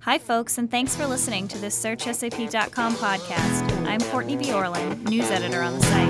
Hi, folks, and thanks for listening to this SearchSAP.com podcast. I'm Courtney B. Orland, news editor on the site.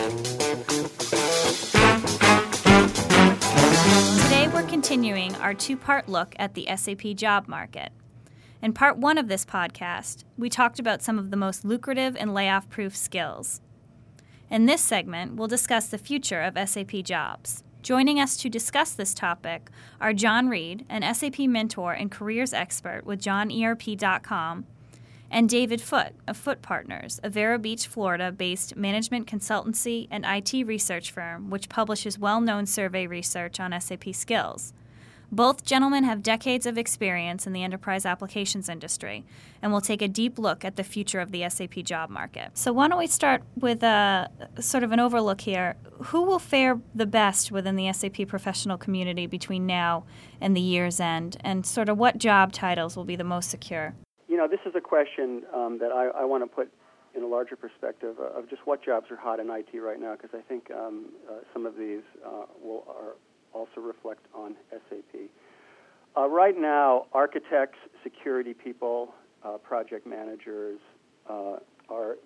Today, we're continuing our two-part look at the SAP job market. In part one of this podcast, we talked about some of the most lucrative and layoff-proof skills. In this segment, we'll discuss the future of SAP jobs. Joining us to discuss this topic are John Reed, an SAP mentor and careers expert with JohnERP.com, and David Foote of Foote Partners, a Vero Beach, Florida-based management consultancy and IT research firm which publishes well-known survey research on SAP skills. Both gentlemen have decades of experience in the enterprise applications industry, and will take a deep look at the future of the SAP job market. So why don't we start with sort of an overlook here. Who will fare the best within the SAP professional community between now and the year's end, and sort of what job titles will be the most secure? You know, this is a question that I want to put in a larger perspective of just what jobs are hot in IT right now, because I think some of these are also reflect on SAP. Right now, architects, security people, project managers are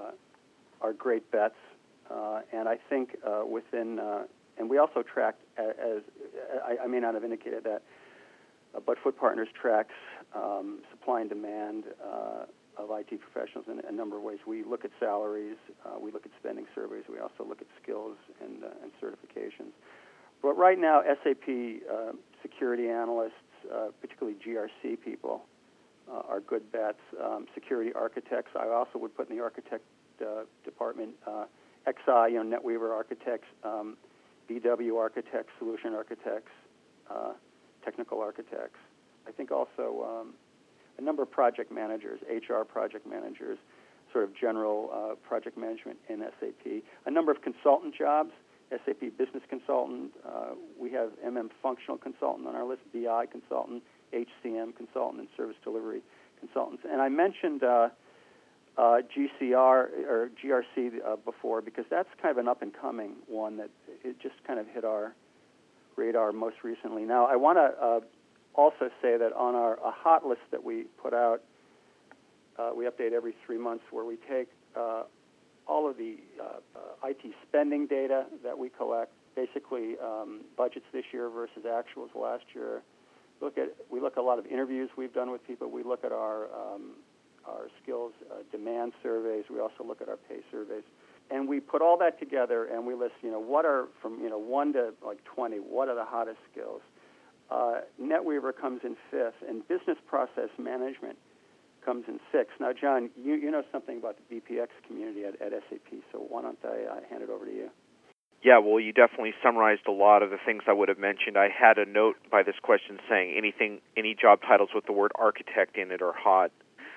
great bets, and I think and we also track, as I may not have indicated that, but Foote Partners tracks supply and demand of IT professionals in a number of ways. We look at salaries, we look at spending surveys, we also look at skills and certifications. But right now, SAP security analysts, particularly GRC people, are good bets. Security architects, I also would put in the architect department, XI, NetWeaver architects, BW architects, solution architects, technical architects. I think also a number of project managers, HR project managers, sort of general project management in SAP. A number of consultant jobs. SAP business consultant, we have MM functional consultant on our list, BI consultant, HCM consultant, and service delivery consultants. And I mentioned GCR or GRC before, because that's kind of an up-and-coming one that it just kind of hit our radar most recently. Now, I want to also say that on a hot list that we put out, we update every 3 months, where we take all of the IT spending data that we collect, basically budgets this year versus actuals last year. We look at a lot of interviews we've done with people. We look at our skills demand surveys. We also look at our pay surveys, and we put all that together and we list, what are from 1 to 20. What are the hottest skills? NetWeaver comes in 5th, and business process management comes in 6th. Now, John, you know something about the BPX community at SAP, so why don't I hand it over to you? Yeah, well, you definitely summarized a lot of the things I would have mentioned. I had a note by this question saying any job titles with the word architect in it are hot.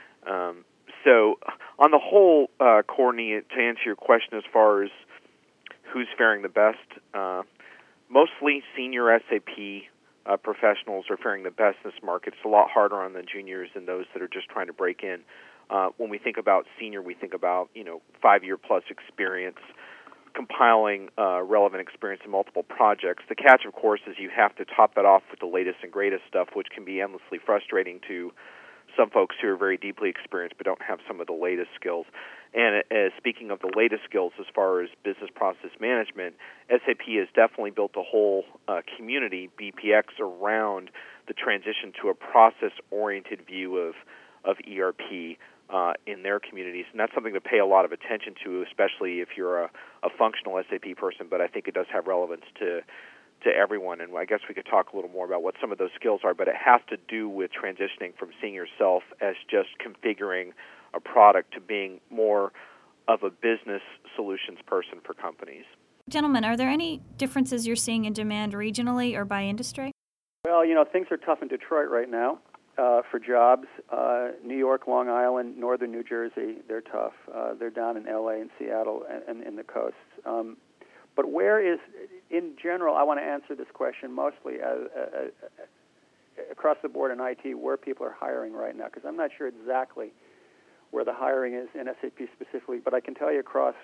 So on the whole, Courtney, to answer your question as far as who's faring the best, mostly senior SAP professionals are faring the best in this market. It's a lot harder on the juniors and those that are just trying to break in. When we think about senior, we think about 5-year-plus experience, compiling relevant experience in multiple projects. The catch, of course, is you have to top that off with the latest and greatest stuff, which can be endlessly frustrating to some folks who are very deeply experienced but don't have some of the latest skills. And speaking of the latest skills as far as business process management, SAP has definitely built a whole community, BPX, around the transition to a process-oriented view of ERP in their communities. And that's something to pay a lot of attention to, especially if you're a functional SAP person, but I think it does have relevance to everyone, and I guess we could talk a little more about what some of those skills are, but it has to do with transitioning from seeing yourself as just configuring a product to being more of a business solutions person for companies. Gentlemen, are there any differences you're seeing in demand regionally or by industry? Well, things are tough in Detroit right now for jobs. New York, Long Island, northern New Jersey, they're tough. They're down in L.A. and Seattle and in the coasts. But where is, in general, I want to answer this question mostly across the board in IT, where people are hiring right now, because I'm not sure exactly where the hiring is in SAP specifically, but I can tell you across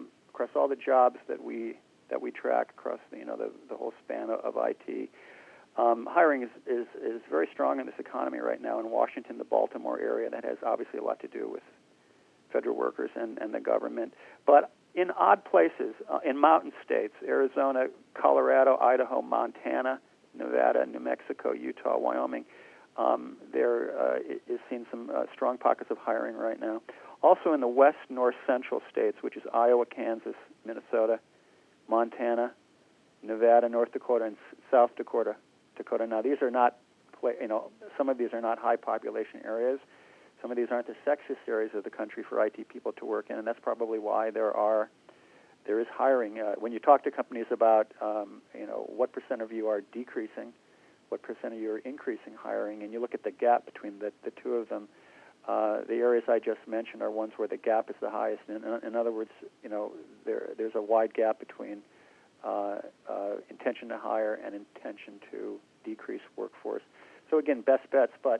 all the jobs that we track across the whole span of IT, hiring is very strong in this economy right now in Washington, the Baltimore area. That has obviously a lot to do with federal workers and the government. But in odd places, in mountain states, Arizona, Colorado, Idaho, Montana, Nevada, New Mexico, Utah, Wyoming, there is seen some strong pockets of hiring right now. Also in the west, north, central states, which is Iowa, Kansas, Minnesota, Montana, Nevada, North Dakota, and South Dakota. Now, these are not, some of these are not high population areas. Some of these aren't the sexiest areas of the country for IT people to work in, and that's probably why there is hiring. When you talk to companies about, what percent of you are decreasing, what percent of you are increasing hiring, and you look at the gap between the two of them, the areas I just mentioned are ones where the gap is the highest. In other words, there's a wide gap between intention to hire and intention to decrease workforce. So again, best bets. But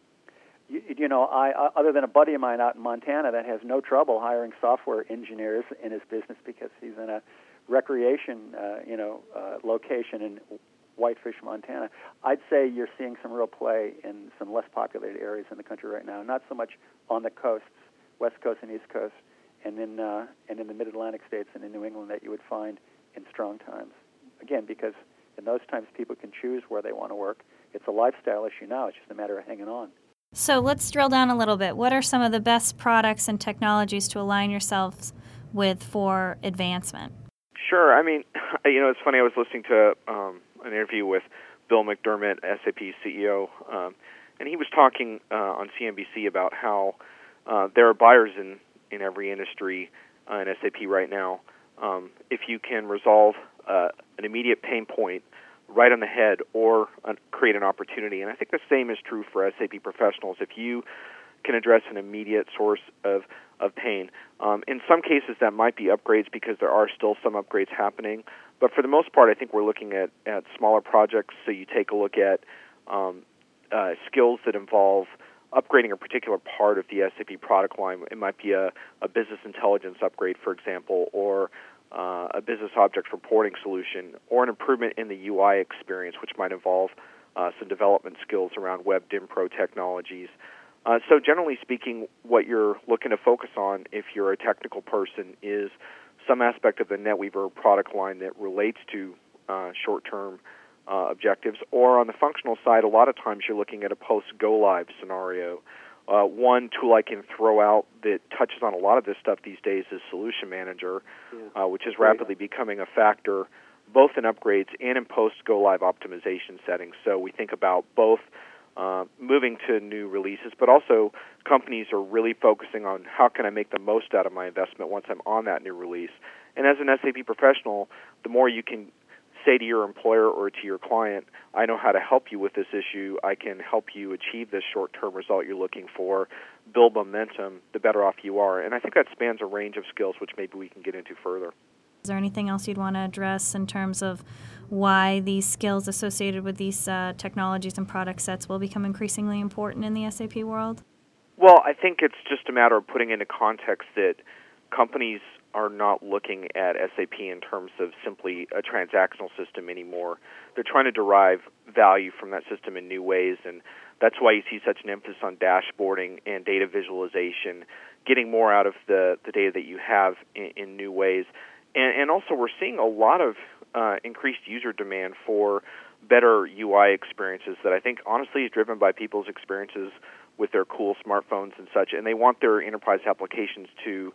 I other than a buddy of mine out in Montana that has no trouble hiring software engineers in his business because he's in a recreation location in Whitefish, Montana, I'd say you're seeing some real play in some less populated areas in the country right now. Not so much on the coasts, West Coast and East Coast, and in the Mid-Atlantic states and in New England that you would find in strong times. Again, because in those times people can choose where they want to work. It's a lifestyle issue now. It's just a matter of hanging on. So let's drill down a little bit. What are some of the best products and technologies to align yourselves with for advancement? Sure. I mean, it's funny. I was listening to an interview with Bill McDermott, SAP's CEO, and he was talking on CNBC about how there are buyers in every industry in SAP right now. If you can resolve an immediate pain point right on the head or create an opportunity. And I think the same is true for SAP professionals. If you can address an immediate source of pain. In some cases, that might be upgrades because there are still some upgrades happening. But for the most part, I think we're looking at smaller projects. So you take a look at skills that involve upgrading a particular part of the SAP product line. It might be a business intelligence upgrade, for example, or a business object reporting solution, or an improvement in the UI experience, which might involve some development skills around WebDIMPro technologies. So generally speaking, what you're looking to focus on if you're a technical person is some aspect of the NetWeaver product line that relates to short-term objectives. Or on the functional side, a lot of times you're looking at a post-go-live scenario. One tool I can throw out that touches on a lot of this stuff these days is Solution Manager, which is rapidly becoming a factor both in upgrades and in post-go-live optimization settings. So we think about both moving to new releases, but also companies are really focusing on how can I make the most out of my investment once I'm on that new release. And as an SAP professional, the more you can say to your employer or to your client, I know how to help you with this issue, I can help you achieve this short-term result you're looking for, build momentum, the better off you are. And I think that spans a range of skills, which maybe we can get into further. Is there anything else you'd want to address in terms of why these skills associated with these technologies and product sets will become increasingly important in the SAP world? Well, I think it's just a matter of putting into context that companies are not looking at SAP in terms of simply a transactional system anymore. They're trying to derive value from that system in new ways, and that's why you see such an emphasis on dashboarding and data visualization, getting more out of the data that you have in new ways. And also we're seeing a lot of increased user demand for better UI experiences that I think honestly is driven by people's experiences with their cool smartphones and such, and they want their enterprise applications to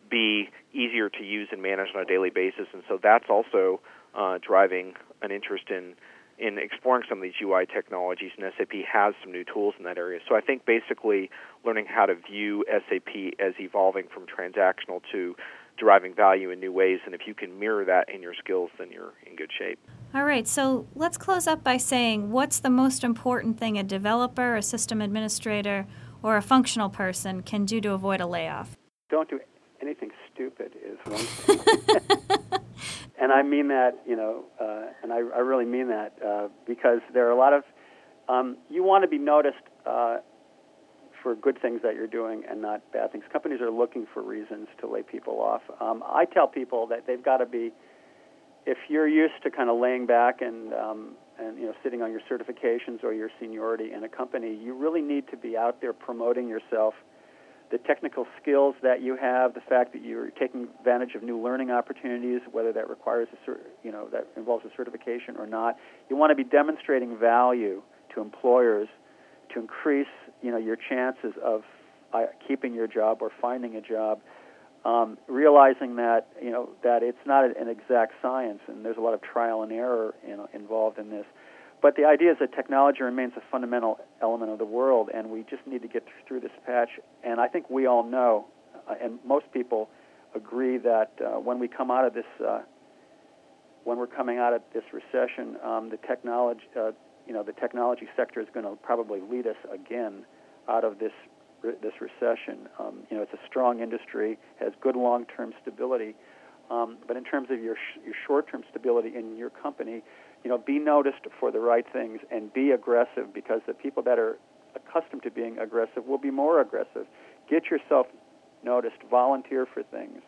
be easier to use and manage on a daily basis. And so that's also driving an interest in exploring some of these UI technologies, and SAP has some new tools in that area. So I think basically learning how to view SAP as evolving from transactional to deriving value in new ways, and if you can mirror that in your skills, then you're in good shape. All right, so let's close up by saying what's the most important thing a developer, a system administrator, or a functional person can do to avoid a layoff? Don't do anything stupid is one thing. And I mean that, and I really mean that because there are a lot of, you want to be noticed for good things that you're doing and not bad things. Companies are looking for reasons to lay people off. I tell people that they've got to be, if you're used to kind of laying back and and sitting on your certifications or your seniority in a company, you really need to be out there promoting yourself, the technical skills that you have, the fact that you're taking advantage of new learning opportunities, whether that requires that involves a certification or not. You want to be demonstrating value to employers to increase your chances of keeping your job or finding a job. Realizing that that it's not an exact science, and there's a lot of trial and error involved in this. But the idea is that technology remains a fundamental element of the world, and we just need to get through this patch. And I think we all know, and most people agree, that when we come out of this, when we're coming out of this recession, the technology sector is going to probably lead us again out of this recession. It's a strong industry, has good long-term stability, but in terms of your short-term stability in your company, be noticed for the right things and be aggressive, because the people that are accustomed to being aggressive will be more aggressive. Get yourself noticed. Volunteer for things.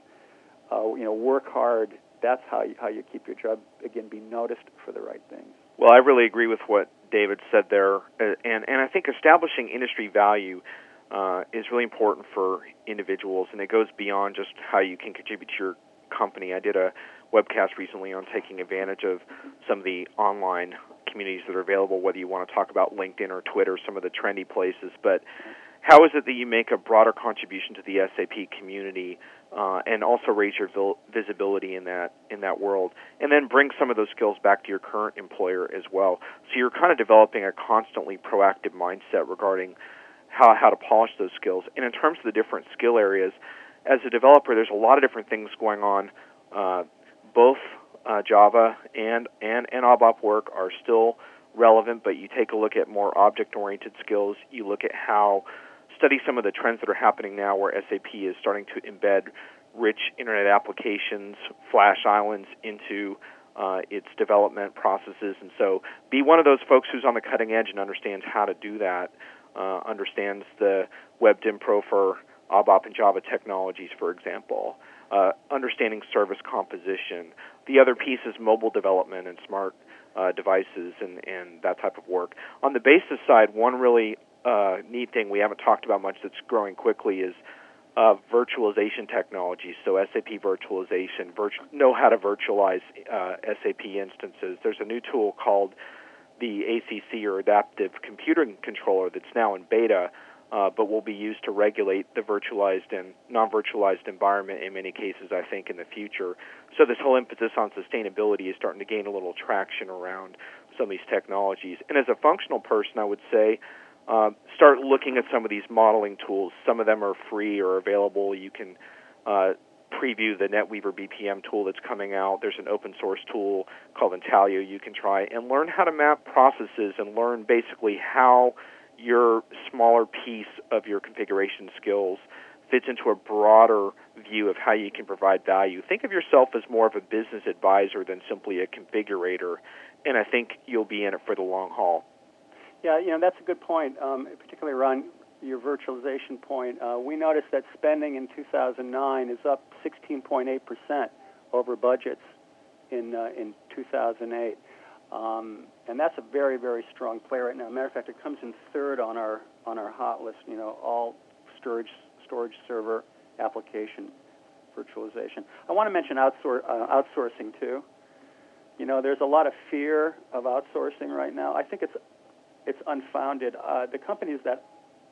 Work hard. That's how you keep your job. Again, be noticed for the right things. Well, I really agree with what David said there, and I think establishing industry value is really important for individuals, and it goes beyond just how you can contribute to your company. I did a webcast recently on taking advantage of some of the online communities that are available, whether you want to talk about LinkedIn or Twitter, some of the trendy places. But how is it that you make a broader contribution to the SAP community and also raise your visibility in that world, and then bring some of those skills back to your current employer as well? So you're kind of developing a constantly proactive mindset regarding how to polish those skills. And in terms of the different skill areas, as a developer, there's a lot of different things going on. Both Java and ABAP work are still relevant, but you take a look at more object-oriented skills. You look at study some of the trends that are happening now where SAP is starting to embed rich Internet applications, Flash islands into its development processes. And so be one of those folks who's on the cutting edge and understands how to do that, understands the WebDim Pro for ABAP and Java technologies, for example, understanding service composition. The other piece is mobile development and smart devices and that type of work. On the basis side, one really neat thing we haven't talked about much that's growing quickly is virtualization technology. So SAP virtualization, know how to virtualize SAP instances. There's a new tool called the ACC, or Adaptive Computing Controller, that's now in beta, but will be used to regulate the virtualized and non-virtualized environment in many cases, I think, in the future. So this whole emphasis on sustainability is starting to gain a little traction around some of these technologies. And as a functional person, I would say start looking at some of these modeling tools. Some of them are free or available. You can preview the NetWeaver BPM tool that's coming out. There's an open source tool called Intaglio you can try and learn how to map processes and learn basically how your smaller piece of your configuration skills fits into a broader view of how you can provide value. Think of yourself as more of a business advisor than simply a configurator, and I think you'll be in it for the long haul. Yeah, that's a good point, particularly around your virtualization point. We noticed that spending in 2009 is up 16.8% over budgets in 2008. And that's a very, very strong play right now. Matter of fact, it comes in third on our hot list. All storage server application virtualization. I want to mention outsourcing too. There's a lot of fear of outsourcing right now. I think it's unfounded. The companies that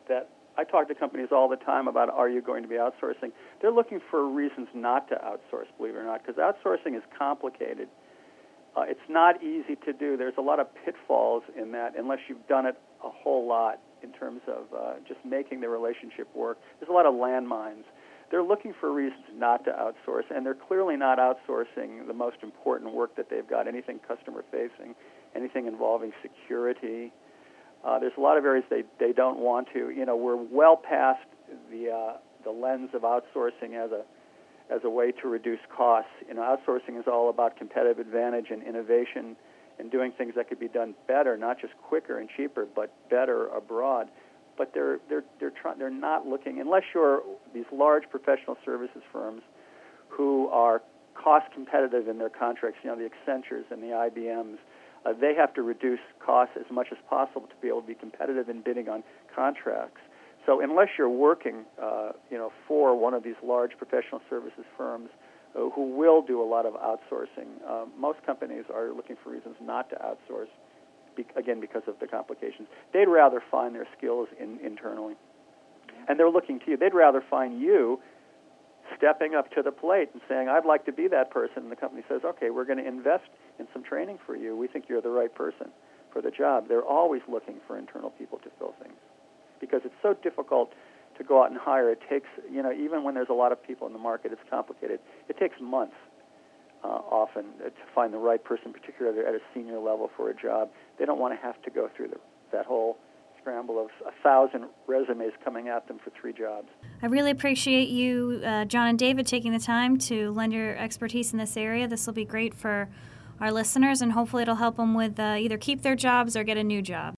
I talk to companies all the time about, are you going to be outsourcing? They're looking for reasons not to outsource, believe it or not, because outsourcing is complicated. It's not easy to do. There's a lot of pitfalls in that unless you've done it a whole lot in terms of just making the relationship work. There's a lot of landmines. They're looking for reasons not to outsource, and they're clearly not outsourcing the most important work that they've got, anything customer-facing, anything involving security. There's a lot of areas they don't want to. We're well past the lens of outsourcing as a way to reduce costs. Outsourcing is all about competitive advantage and innovation and doing things that could be done better, not just quicker and cheaper, but better abroad. But they're not looking, unless you're these large professional services firms who are cost competitive in their contracts, the Accentures and the IBMs. they have to reduce costs as much as possible to be able to be competitive in bidding on contracts. So unless you're working, for one of these large professional services firms who will do a lot of outsourcing, most companies are looking for reasons not to outsource, again, because of the complications. They'd rather find their skills internally. And they're looking to you. They'd rather find you stepping up to the plate and saying, I'd like to be that person. And the company says, okay, we're going to invest in some training for you. We think you're the right person for the job. They're always looking for internal people to fill things because it's so difficult to go out and hire. It takes, even when there's a lot of people in the market, it's complicated. It takes months often to find the right person, particularly at a senior level for a job. They don't want to have to go through that whole scramble of 1,000 resumes coming at them for 3 jobs. I really appreciate you, John and David, taking the time to lend your expertise in this area. This will be great for our listeners, and hopefully it'll help them with either keep their jobs or get a new job.